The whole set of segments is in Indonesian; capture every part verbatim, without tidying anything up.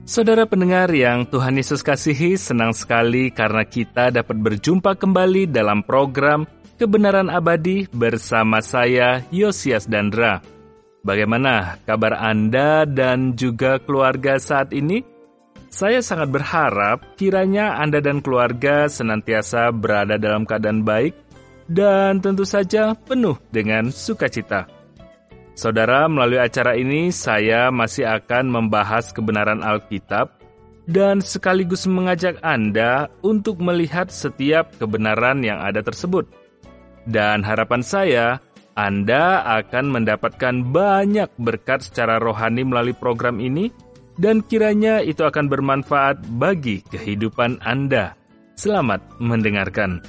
Saudara pendengar yang Tuhan Yesus kasihi, senang sekali karena kita dapat berjumpa kembali dalam program Kebenaran Abadi bersama saya, Yosias Dandra. Bagaimana kabar Anda dan juga keluarga saat ini? Saya sangat berharap kiranya Anda dan keluarga senantiasa berada dalam keadaan baik dan tentu saja penuh dengan sukacita. Saudara, melalui acara ini saya masih akan membahas kebenaran Alkitab dan sekaligus mengajak Anda untuk melihat setiap kebenaran yang ada tersebut. Dan harapan saya, Anda akan mendapatkan banyak berkat secara rohani melalui program ini dan kiranya itu akan bermanfaat bagi kehidupan Anda. Selamat mendengarkan.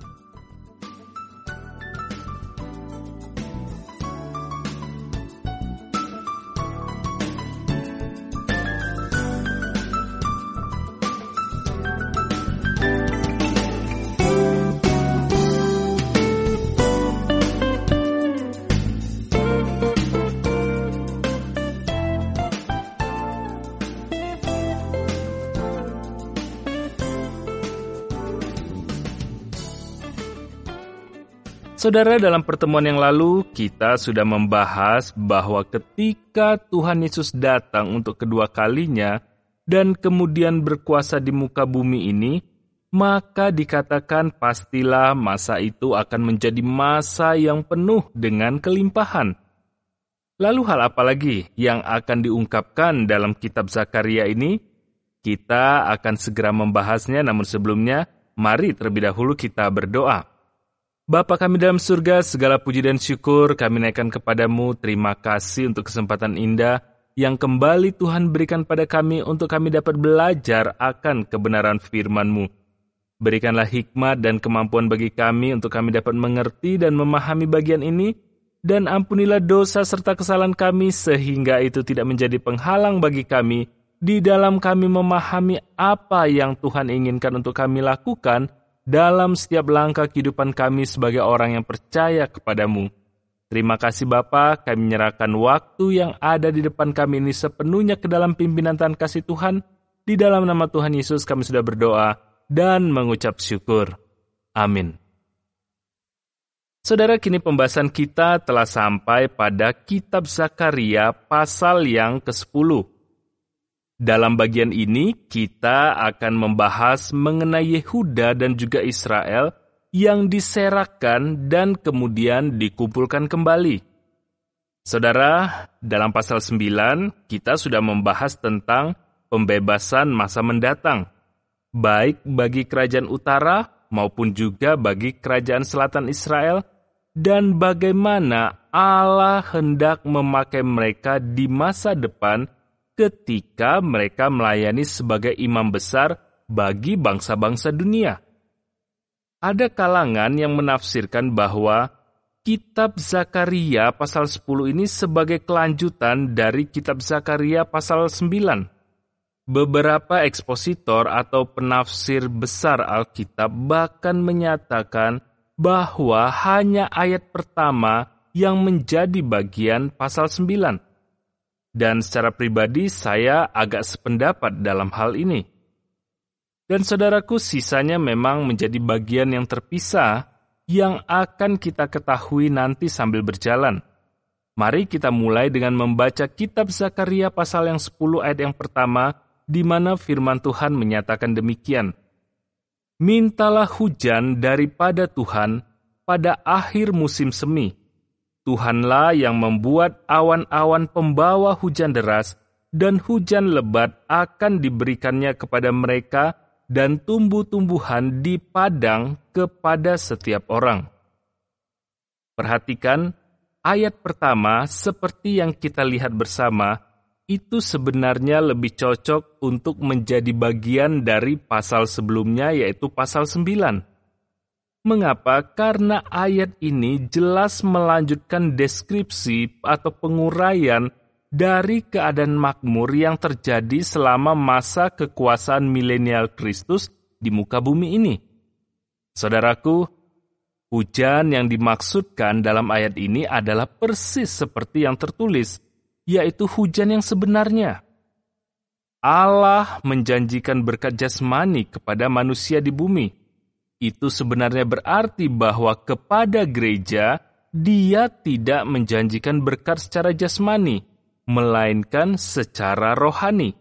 Saudara, dalam pertemuan yang lalu, kita sudah membahas bahwa ketika Tuhan Yesus datang untuk kedua kalinya dan kemudian berkuasa di muka bumi ini, maka dikatakan pastilah masa itu akan menjadi masa yang penuh dengan kelimpahan. Lalu hal apa lagi yang akan diungkapkan dalam kitab Zakaria ini? Kita akan segera membahasnya, namun sebelumnya, mari terlebih dahulu kita berdoa. Bapa kami dalam surga, segala puji dan syukur kami naikkan kepadamu. Terima kasih untuk kesempatan indah yang kembali Tuhan berikan pada kami untuk kami dapat belajar akan kebenaran firman-Mu. Berikanlah hikmat dan kemampuan bagi kami untuk kami dapat mengerti dan memahami bagian ini, dan ampunilah dosa serta kesalahan kami sehingga itu tidak menjadi penghalang bagi kami di dalam kami memahami apa yang Tuhan inginkan untuk kami lakukan dalam setiap langkah kehidupan kami sebagai orang yang percaya kepadamu. Terima kasih Bapa, kami menyerahkan waktu yang ada di depan kami ini sepenuhnya ke dalam pimpinan Tuhan kasih Tuhan. Di dalam nama Tuhan Yesus kami sudah berdoa dan mengucap syukur. Amin. Saudara, kini pembahasan kita telah sampai pada kitab Zakaria pasal yang kesepuluh. Dalam bagian ini, kita akan membahas mengenai Yehuda dan juga Israel yang diserahkan dan kemudian dikumpulkan kembali. Saudara, dalam pasal sembilan, kita sudah membahas tentang pembebasan masa mendatang, baik bagi kerajaan utara maupun juga bagi kerajaan selatan Israel, dan bagaimana Allah hendak memakai mereka di masa depan ketika mereka melayani sebagai imam besar bagi bangsa-bangsa dunia. Ada kalangan yang menafsirkan bahwa kitab Zakaria pasal sepuluh ini sebagai kelanjutan dari kitab Zakaria pasal sembilan. Beberapa ekspositor atau penafsir besar Alkitab bahkan menyatakan bahwa hanya ayat pertama yang menjadi bagian pasal sembilan. Dan secara pribadi saya agak sependapat dalam hal ini. Dan saudaraku, sisanya memang menjadi bagian yang terpisah yang akan kita ketahui nanti sambil berjalan. Mari kita mulai dengan membaca kitab Zakaria pasal yang sepuluh ayat yang pertama, di mana firman Tuhan menyatakan demikian. Mintalah hujan daripada Tuhan pada akhir musim semi. Tuhanlah yang membuat awan-awan pembawa hujan deras, dan hujan lebat akan diberikannya kepada mereka, dan tumbuh-tumbuhan di padang kepada setiap orang. Perhatikan, ayat pertama seperti yang kita lihat bersama, itu sebenarnya lebih cocok untuk menjadi bagian dari pasal sebelumnya, yaitu pasal sembilan. Mengapa? Karena ayat ini jelas melanjutkan deskripsi atau penguraian dari keadaan makmur yang terjadi selama masa kekuasaan milenial Kristus di muka bumi ini. Saudaraku, hujan yang dimaksudkan dalam ayat ini adalah persis seperti yang tertulis, yaitu hujan yang sebenarnya. Allah menjanjikan berkat jasmani kepada manusia di bumi. Itu sebenarnya berarti bahwa kepada gereja, Dia tidak menjanjikan berkat secara jasmani, melainkan secara rohani.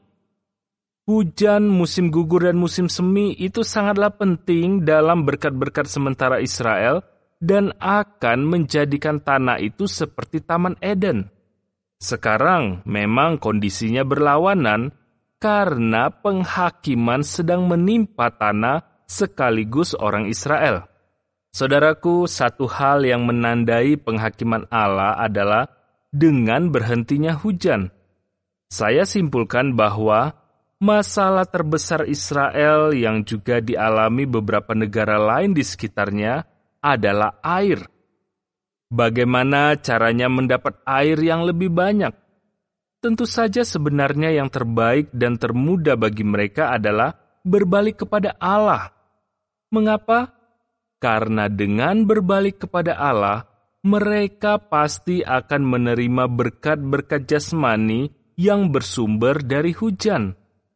Hujan, musim gugur, dan musim semi itu sangatlah penting dalam berkat-berkat sementara Israel dan akan menjadikan tanah itu seperti Taman Eden. Sekarang memang kondisinya berlawanan karena penghakiman sedang menimpa tanah sekaligus orang Israel. Saudaraku, satu hal yang menandai penghakiman Allah adalah dengan berhentinya hujan. Saya simpulkan bahwa masalah terbesar Israel yang juga dialami beberapa negara lain di sekitarnya adalah air. Bagaimana caranya mendapat air yang lebih banyak? Tentu saja sebenarnya yang terbaik dan termudah bagi mereka adalah berbalik kepada Allah. Mengapa? Karena dengan berbalik kepada Allah, mereka pasti akan menerima berkat-berkat jasmani yang bersumber dari hujan.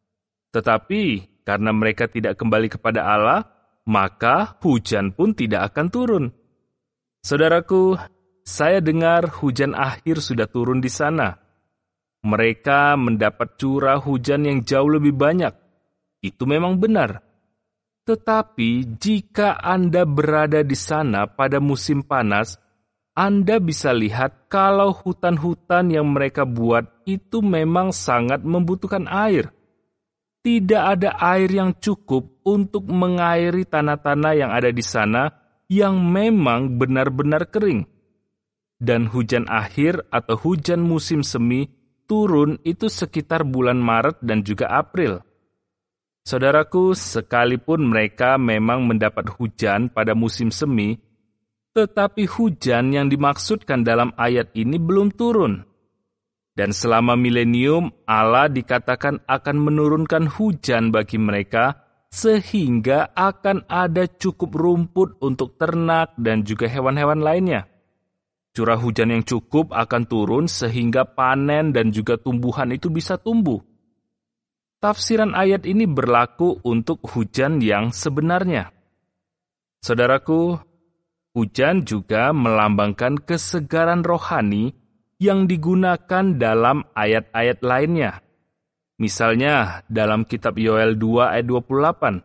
Tetapi karena mereka tidak kembali kepada Allah, maka hujan pun tidak akan turun. Saudaraku, saya dengar hujan akhir sudah turun di sana. Mereka mendapat curah hujan yang jauh lebih banyak. Itu memang benar. Tetapi jika Anda berada di sana pada musim panas, Anda bisa lihat kalau hutan-hutan yang mereka buat itu memang sangat membutuhkan air. Tidak ada air yang cukup untuk mengairi tanah-tanah yang ada di sana yang memang benar-benar kering. Dan hujan akhir atau hujan musim semi turun itu sekitar bulan Maret dan juga April. Saudaraku, sekalipun mereka memang mendapat hujan pada musim semi, tetapi hujan yang dimaksudkan dalam ayat ini belum turun. Dan selama milenium, Allah dikatakan akan menurunkan hujan bagi mereka, sehingga akan ada cukup rumput untuk ternak dan juga hewan-hewan lainnya. Curah hujan yang cukup akan turun sehingga panen dan juga tumbuhan itu bisa tumbuh. Tafsiran ayat ini berlaku untuk hujan yang sebenarnya. Saudaraku, hujan juga melambangkan kesegaran rohani yang digunakan dalam ayat-ayat lainnya. Misalnya dalam kitab Yoel dua ayat dua puluh delapan.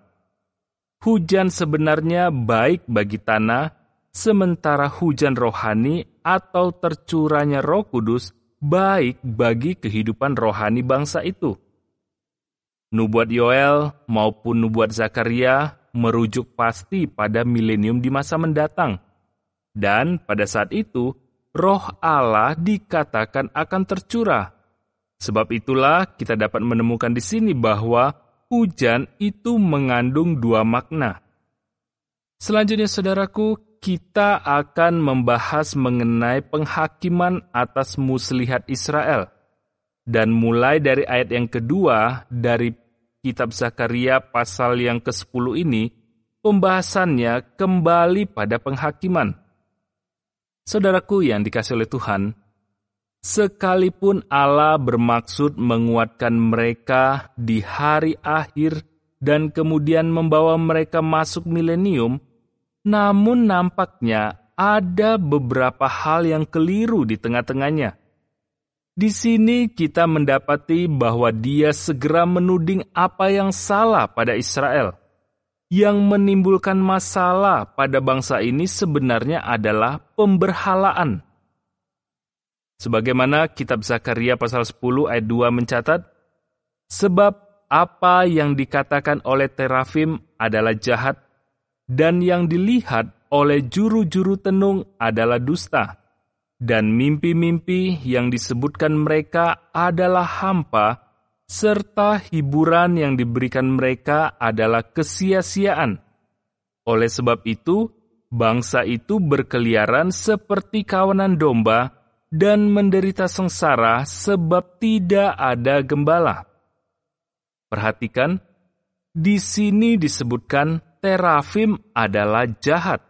Hujan sebenarnya baik bagi tanah, sementara hujan rohani atau tercurahnya Roh Kudus baik bagi kehidupan rohani bangsa itu. Nubuat Yoel maupun nubuat Zakaria merujuk pasti pada milenium di masa mendatang. Dan pada saat itu, Roh Allah dikatakan akan tercurah. Sebab itulah kita dapat menemukan di sini bahwa hujan itu mengandung dua makna. Selanjutnya, saudaraku, kita akan membahas mengenai penghakiman atas muslihat Israel. Dan mulai dari ayat yang kedua dari kitab Zakaria pasal yang kesepuluh ini, pembahasannya kembali pada penghakiman. Saudaraku yang dikasihi oleh Tuhan, sekalipun Allah bermaksud menguatkan mereka di hari akhir dan kemudian membawa mereka masuk milenium, namun nampaknya ada beberapa hal yang keliru di tengah-tengahnya. Di sini kita mendapati bahwa Dia segera menuding apa yang salah pada Israel. Yang menimbulkan masalah pada bangsa ini sebenarnya adalah pemberhalaan. Sebagaimana kitab Zakaria pasal sepuluh ayat dua mencatat, sebab apa yang dikatakan oleh terafim adalah jahat, dan yang dilihat oleh juru-juru tenung adalah dusta, dan mimpi-mimpi yang disebutkan mereka adalah hampa, serta hiburan yang diberikan mereka adalah kesia-siaan. Oleh sebab itu, bangsa itu berkeliaran seperti kawanan domba dan menderita sengsara sebab tidak ada gembala. Perhatikan, di sini disebutkan terafim adalah jahat.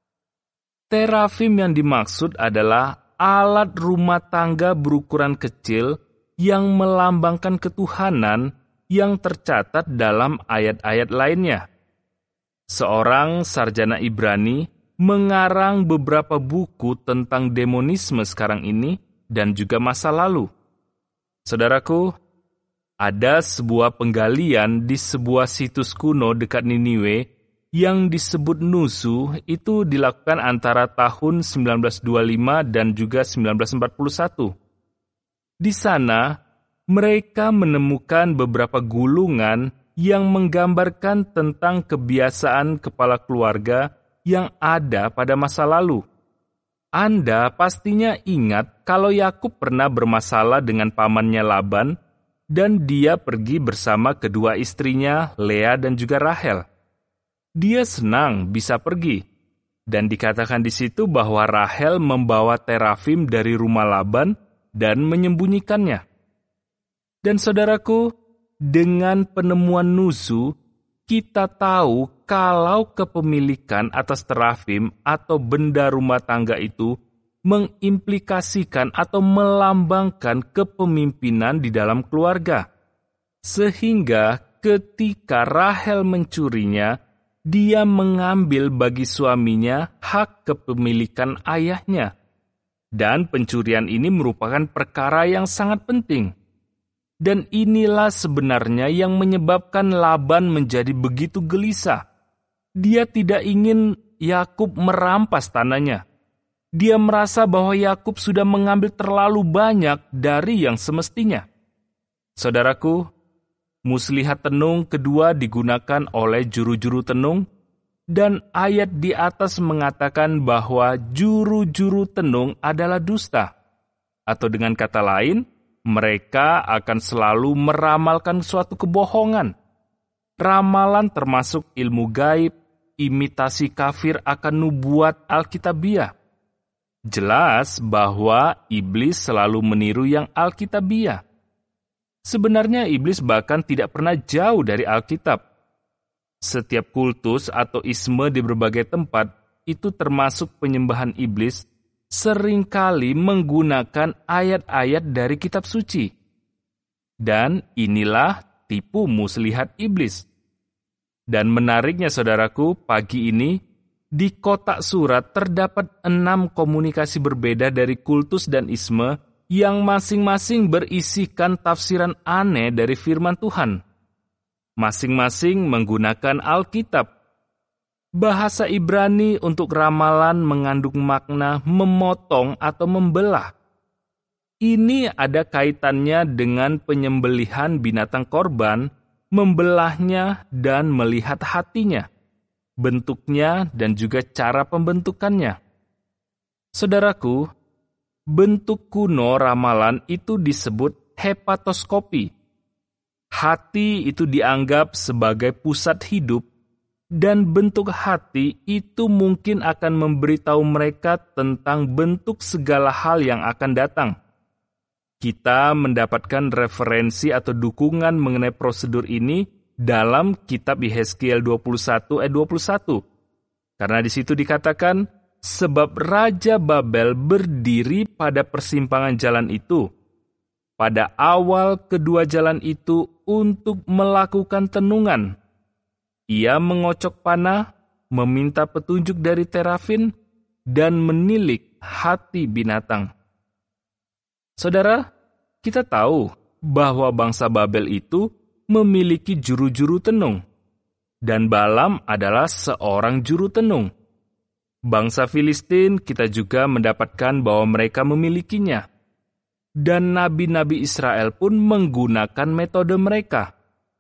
Terafim yang dimaksud adalah alat rumah tangga berukuran kecil yang melambangkan ketuhanan yang tercatat dalam ayat-ayat lainnya. Seorang sarjana Ibrani mengarang beberapa buku tentang demonisme sekarang ini dan juga masa lalu. Saudaraku, ada sebuah penggalian di sebuah situs kuno dekat Niniwe yang disebut Nusu, itu dilakukan antara tahun sembilan belas dua puluh lima dan juga sembilan belas empat puluh satu. Di sana, mereka menemukan beberapa gulungan yang menggambarkan tentang kebiasaan kepala keluarga yang ada pada masa lalu. Anda pastinya ingat kalau Yakub pernah bermasalah dengan pamannya Laban dan dia pergi bersama kedua istrinya, Lea dan juga Rahel. Dia senang bisa pergi, dan dikatakan di situ bahwa Rahel membawa terafim dari rumah Laban dan menyembunyikannya. Dan saudaraku, dengan penemuan Nusu, kita tahu kalau kepemilikan atas terafim atau benda rumah tangga itu mengimplikasikan atau melambangkan kepemimpinan di dalam keluarga. Sehingga ketika Rahel mencurinya, dia mengambil bagi suaminya hak kepemilikan ayahnya. Dan pencurian ini merupakan perkara yang sangat penting. Dan inilah sebenarnya yang menyebabkan Laban menjadi begitu gelisah. Dia tidak ingin Yakub merampas tanahnya. Dia merasa bahwa Yakub sudah mengambil terlalu banyak dari yang semestinya. Saudaraku, muslihat tenung kedua digunakan oleh juru-juru tenung, dan ayat di atas mengatakan bahwa juru-juru tenung adalah dusta. Atau dengan kata lain, mereka akan selalu meramalkan suatu kebohongan. Ramalan termasuk ilmu gaib, imitasi kafir akan nubuat Alkitabiah. Jelas bahwa iblis selalu meniru yang Alkitabiah. Sebenarnya iblis bahkan tidak pernah jauh dari Alkitab. Setiap kultus atau isme di berbagai tempat, itu termasuk penyembahan iblis, seringkali menggunakan ayat-ayat dari kitab suci. Dan inilah tipu muslihat iblis. Dan menariknya saudaraku, pagi ini, di kotak surat terdapat enam komunikasi berbeda dari kultus dan isme yang masing-masing berisikan tafsiran aneh dari firman Tuhan. Masing-masing menggunakan Alkitab. Bahasa Ibrani untuk ramalan mengandung makna memotong atau membelah. Ini ada kaitannya dengan penyembelihan binatang korban, membelahnya dan melihat hatinya, bentuknya dan juga cara pembentukannya. Saudaraku, bentuk kuno ramalan itu disebut hepatoskopi. Hati itu dianggap sebagai pusat hidup, dan bentuk hati itu mungkin akan memberitahu mereka tentang bentuk segala hal yang akan datang. Kita mendapatkan referensi atau dukungan mengenai prosedur ini dalam kitab Yehezkiel dua puluh satu ayat dua puluh satu. Karena di situ dikatakan, sebab Raja Babel berdiri pada persimpangan jalan itu, pada awal kedua jalan itu untuk melakukan tenungan. Ia mengocok panah, meminta petunjuk dari terafin, dan menilik hati binatang. Saudara, kita tahu bahwa bangsa Babel itu memiliki juru-juru tenung, dan Balaam adalah seorang juru tenung. Bangsa Filistin kita juga mendapatkan bahwa mereka memilikinya, dan nabi-nabi Israel pun menggunakan metode mereka.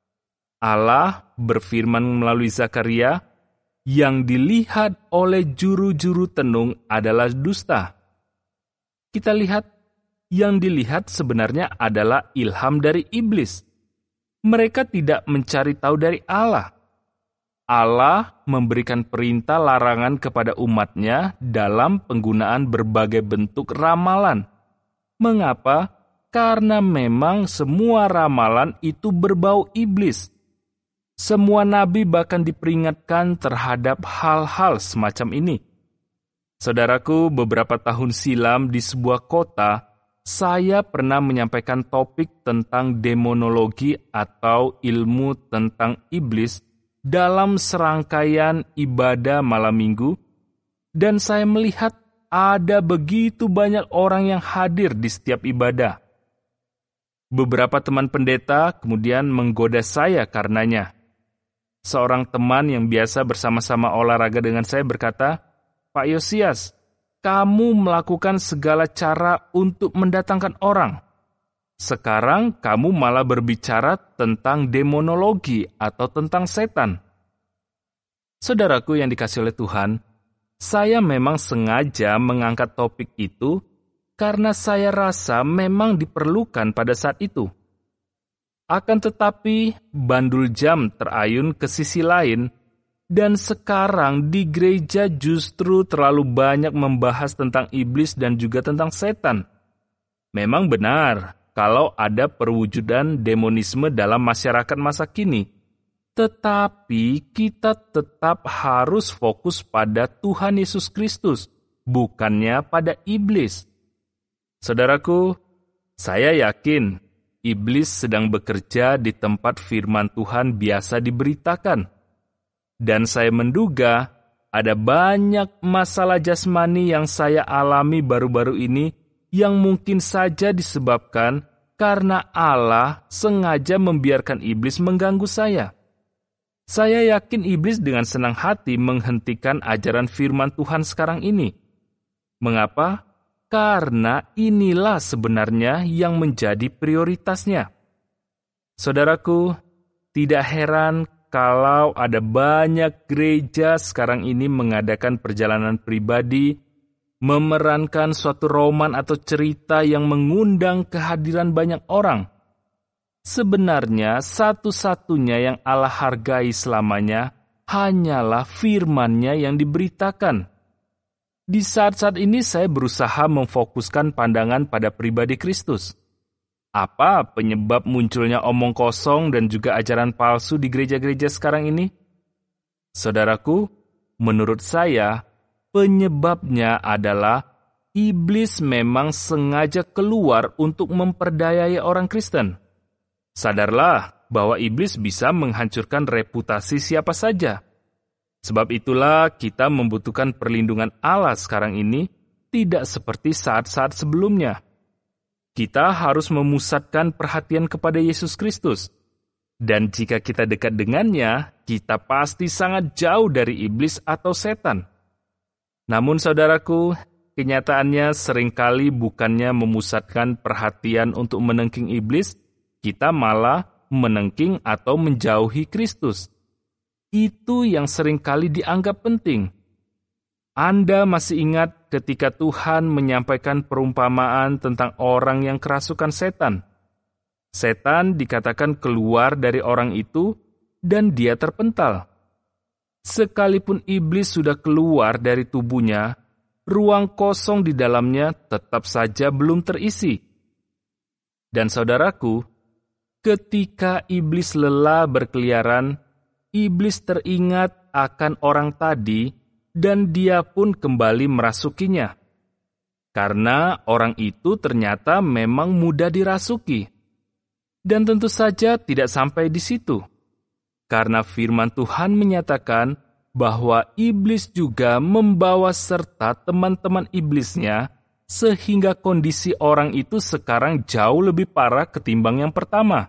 Allah berfirman melalui Zakaria, yang dilihat oleh juru-juru tenung adalah dusta. Kita lihat, yang dilihat sebenarnya adalah ilham dari iblis. Mereka tidak mencari tahu dari Allah. Allah memberikan perintah larangan kepada umatnya dalam penggunaan berbagai bentuk ramalan. Mengapa? Karena memang semua ramalan itu berbau iblis. Semua nabi bahkan diperingatkan terhadap hal-hal semacam ini. Saudaraku, beberapa tahun silam di sebuah kota, saya pernah menyampaikan topik tentang demonologi atau ilmu tentang iblis dalam serangkaian ibadah malam minggu, dan saya melihat ada begitu banyak orang yang hadir di setiap ibadah. Beberapa teman pendeta kemudian menggoda saya karenanya. Seorang teman yang biasa bersama-sama olahraga dengan saya berkata, "Pak Yosias, kamu melakukan segala cara untuk mendatangkan orang. Sekarang kamu malah berbicara tentang demonologi atau tentang setan." Saudaraku yang dikasihi oleh Tuhan, saya memang sengaja mengangkat topik itu karena saya rasa memang diperlukan pada saat itu. Akan tetapi, bandul jam terayun ke sisi lain, dan sekarang di gereja justru terlalu banyak membahas tentang iblis dan juga tentang setan. Memang benar kalau ada perwujudan demonisme dalam masyarakat masa kini, tetapi kita tetap harus fokus pada Tuhan Yesus Kristus, bukannya pada iblis. Saudaraku, saya yakin iblis sedang bekerja di tempat firman Tuhan biasa diberitakan. Dan saya menduga ada banyak masalah jasmani yang saya alami baru-baru ini yang mungkin saja disebabkan karena Allah sengaja membiarkan iblis mengganggu saya. Saya yakin iblis dengan senang hati menghentikan ajaran firman Tuhan sekarang ini. Mengapa? Karena inilah sebenarnya yang menjadi prioritasnya. Saudaraku, tidak heran kalau ada banyak gereja sekarang ini mengadakan perjalanan pribadi, memerankan suatu roman atau cerita yang mengundang kehadiran banyak orang. Sebenarnya satu-satunya yang Allah hargai selamanya hanyalah firman-Nya yang diberitakan. Di saat-saat ini saya berusaha memfokuskan pandangan pada pribadi Kristus. Apa penyebab munculnya omong kosong dan juga ajaran palsu di gereja-gereja sekarang ini? Saudaraku, menurut saya, penyebabnya adalah iblis memang sengaja keluar untuk memperdayai orang Kristen. Sadarlah bahwa iblis bisa menghancurkan reputasi siapa saja. Sebab itulah kita membutuhkan perlindungan Allah sekarang ini tidak seperti saat-saat sebelumnya. Kita harus memusatkan perhatian kepada Yesus Kristus. Dan jika kita dekat dengannya, kita pasti sangat jauh dari iblis atau setan. Namun saudaraku, kenyataannya seringkali bukannya memusatkan perhatian untuk menengking iblis, kita malah menengking atau menjauhi Kristus. Itu yang seringkali dianggap penting. Anda masih ingat ketika Tuhan menyampaikan perumpamaan tentang orang yang kerasukan setan? Setan dikatakan keluar dari orang itu dan dia terpental. Sekalipun iblis sudah keluar dari tubuhnya, ruang kosong di dalamnya tetap saja belum terisi. Dan saudaraku, ketika iblis lelah berkeliaran, iblis teringat akan orang tadi dan dia pun kembali merasukinya. Karena orang itu ternyata memang mudah dirasuki. Dan tentu saja tidak sampai di situ. Karena firman Tuhan menyatakan bahwa iblis juga membawa serta teman-teman iblisnya sehingga kondisi orang itu sekarang jauh lebih parah ketimbang yang pertama.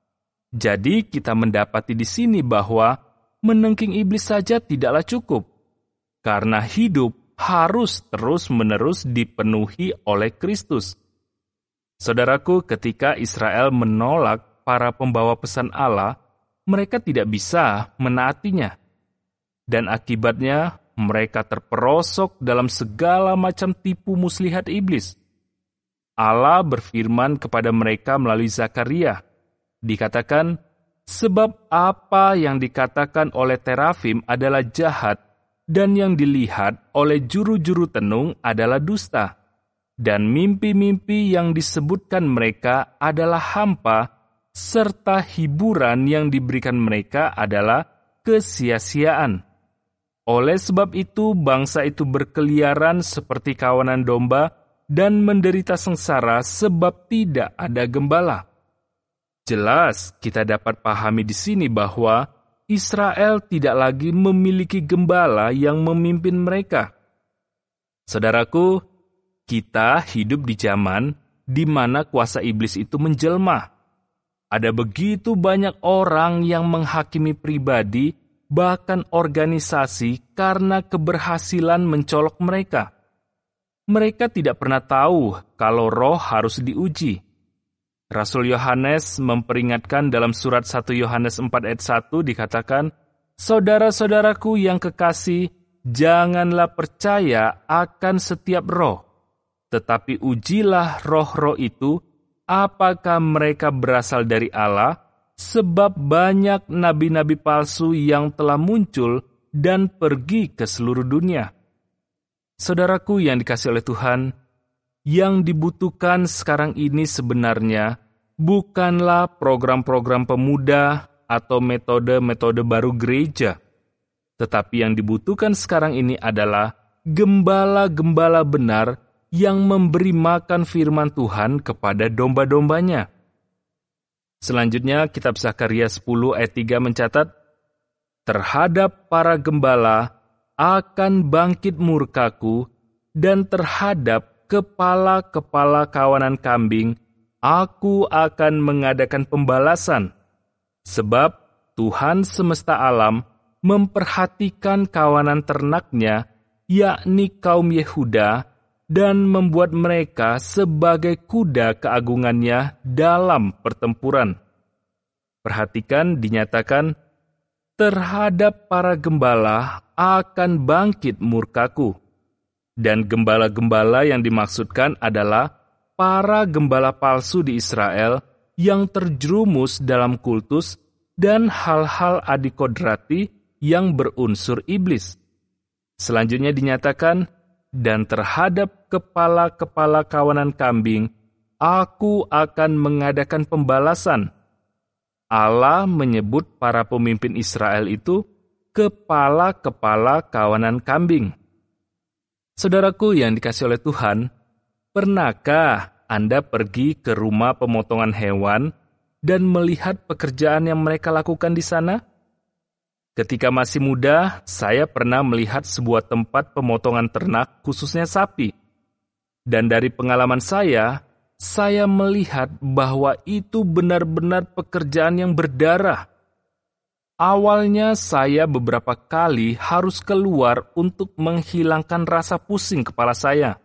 Jadi kita mendapati di sini bahwa menengking iblis saja tidaklah cukup, karena hidup harus terus-menerus dipenuhi oleh Kristus. Saudaraku, ketika Israel menolak para pembawa pesan Allah, mereka tidak bisa menaatinya. Dan akibatnya mereka terperosok dalam segala macam tipu muslihat iblis. Allah berfirman kepada mereka melalui Zakaria. Dikatakan, sebab apa yang dikatakan oleh terafim adalah jahat, dan yang dilihat oleh juru-juru tenung adalah dusta. Dan mimpi-mimpi yang disebutkan mereka adalah hampa, serta hiburan yang diberikan mereka adalah kesia-siaan. Oleh sebab itu, bangsa itu berkeliaran seperti kawanan domba, dan menderita sengsara sebab tidak ada gembala. Jelas kita dapat pahami di sini bahwa Israel tidak lagi memiliki gembala yang memimpin mereka. Saudaraku, kita hidup di zaman di mana kuasa iblis itu menjelma. Ada begitu banyak orang yang menghakimi pribadi, bahkan organisasi karena keberhasilan mencolok mereka. Mereka tidak pernah tahu kalau roh harus diuji. Rasul Yohanes memperingatkan dalam surat satu Yohanes empat ayat satu dikatakan, "Saudara-saudaraku yang kekasih, janganlah percaya akan setiap roh, tetapi ujilah roh-roh itu, apakah mereka berasal dari Allah, sebab banyak nabi-nabi palsu yang telah muncul dan pergi ke seluruh dunia." Saudaraku yang dikasihi oleh Tuhan, yang dibutuhkan sekarang ini sebenarnya bukanlah program-program pemuda atau metode-metode baru gereja, tetapi yang dibutuhkan sekarang ini adalah gembala-gembala benar yang memberi makan firman Tuhan kepada domba-dombanya. Selanjutnya, kitab Zakaria sepuluh ayat tiga mencatat, "Terhadap para gembala akan bangkit murkaku, dan terhadap kepala-kepala kawanan kambing, aku akan mengadakan pembalasan, sebab Tuhan semesta alam memperhatikan kawanan ternaknya, yakni kaum Yehuda, dan membuat mereka sebagai kuda keagungannya dalam pertempuran." Perhatikan, dinyatakan, "Terhadap para gembala akan bangkit murkaku." Dan gembala-gembala yang dimaksudkan adalah para gembala palsu di Israel yang terjerumus dalam kultus dan hal-hal adikodrati yang berunsur iblis. Selanjutnya dinyatakan, "Dan terhadap kepala-kepala kawanan kambing, aku akan mengadakan pembalasan." Allah menyebut para pemimpin Israel itu kepala-kepala kawanan kambing. Saudaraku yang dikasihi oleh Tuhan, pernahkah Anda pergi ke rumah pemotongan hewan dan melihat pekerjaan yang mereka lakukan di sana? Ketika masih muda, saya pernah melihat sebuah tempat pemotongan ternak, khususnya sapi. Dan dari pengalaman saya, saya melihat bahwa itu benar-benar pekerjaan yang berdarah. Awalnya saya beberapa kali harus keluar untuk menghilangkan rasa pusing kepala saya.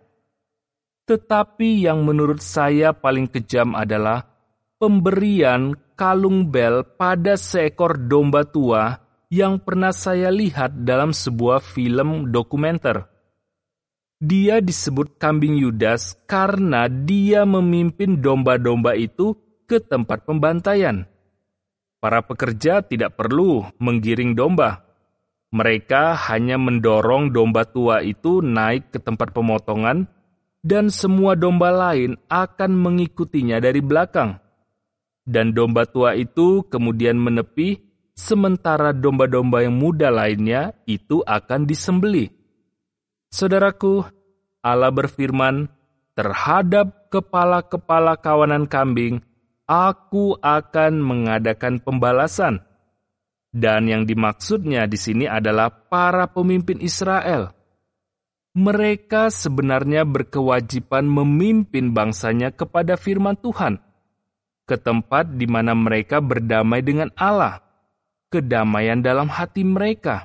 Tetapi yang menurut saya paling kejam adalah pemberian kalung bel pada seekor domba tua yang pernah saya lihat dalam sebuah film dokumenter. Dia disebut kambing Yudas karena dia memimpin domba-domba itu ke tempat pembantaian. Para pekerja tidak perlu menggiring domba. Mereka hanya mendorong domba tua itu naik ke tempat pemotongan, dan semua domba lain akan mengikutinya dari belakang. Dan domba tua itu kemudian menepi, sementara domba-domba yang muda lainnya itu akan disembelih. Saudaraku, Allah berfirman, "Terhadap kepala-kepala kawanan kambing, aku akan mengadakan pembalasan." Dan yang dimaksudnya di sini adalah para pemimpin Israel. Mereka sebenarnya berkewajiban memimpin bangsanya kepada firman Tuhan, ke tempat di mana mereka berdamai dengan Allah, kedamaian dalam hati mereka.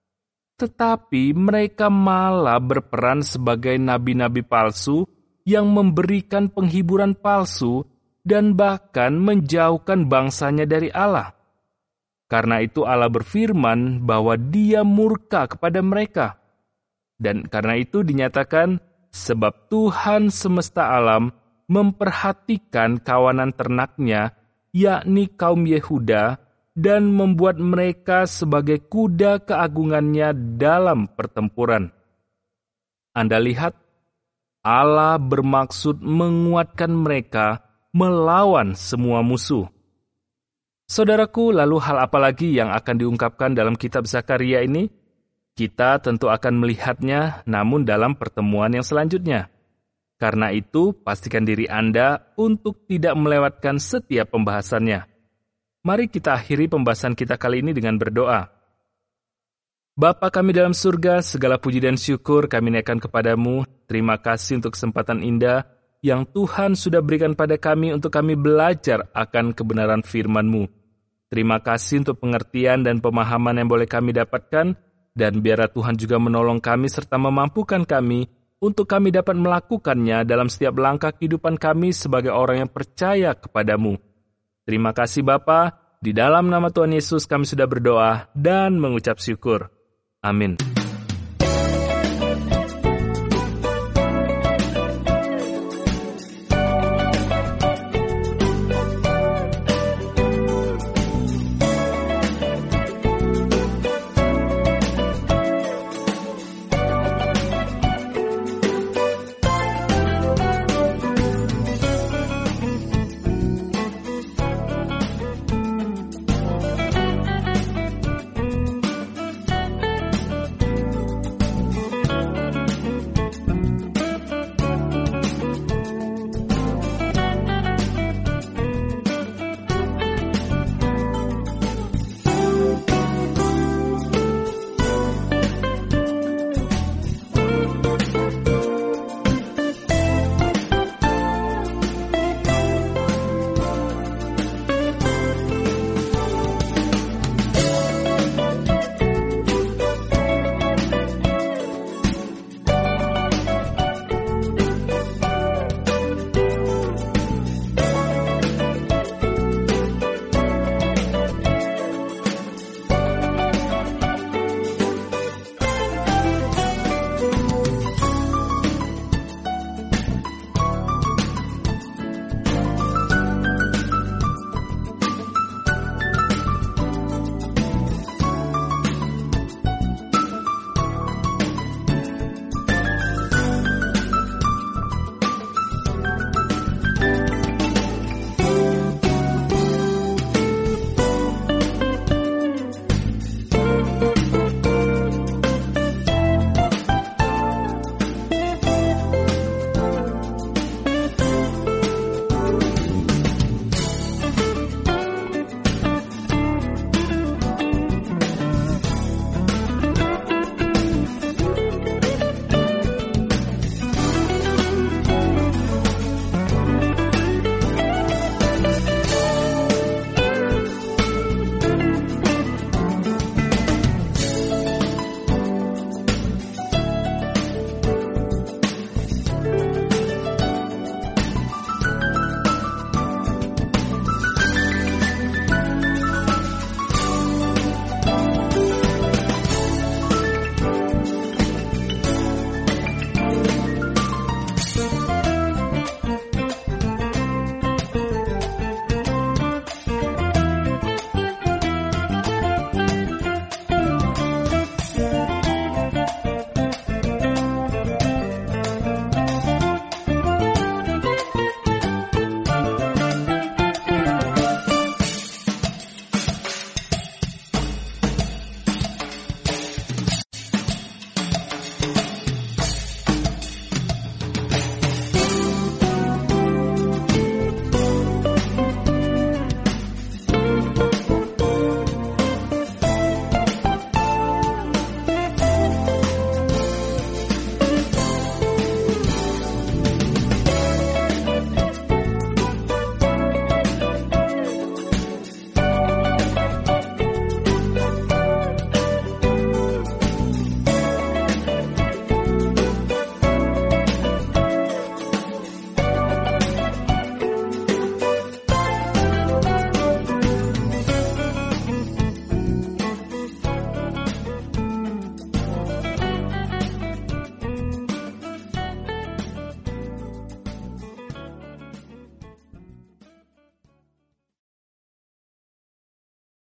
Tetapi mereka malah berperan sebagai nabi-nabi palsu yang memberikan penghiburan palsu dan bahkan menjauhkan bangsanya dari Allah. Karena itu Allah berfirman bahwa Dia murka kepada mereka. Dan karena itu dinyatakan, sebab Tuhan semesta alam memperhatikan kawanan ternaknya, yakni kaum Yehuda, dan membuat mereka sebagai kuda keagungannya dalam pertempuran. Anda lihat, Allah bermaksud menguatkan mereka melawan semua musuh. Saudaraku, lalu hal apa lagi yang akan diungkapkan dalam kitab Zakaria ini? Kita tentu akan melihatnya, namun dalam pertemuan yang selanjutnya. Karena itu, pastikan diri Anda untuk tidak melewatkan setiap pembahasannya. Mari kita akhiri pembahasan kita kali ini dengan berdoa. Bapa kami dalam surga, segala puji dan syukur kami naikkan kepadamu. Terima kasih untuk kesempatan indah yang Tuhan sudah berikan pada kami untuk kami belajar akan kebenaran firman-Mu. Terima kasih untuk pengertian dan pemahaman yang boleh kami dapatkan, dan biarlah Tuhan juga menolong kami serta memampukan kami untuk kami dapat melakukannya dalam setiap langkah kehidupan kami sebagai orang yang percaya kepadamu. Terima kasih Bapa, di dalam nama Tuhan Yesus kami sudah berdoa dan mengucap syukur. Amin.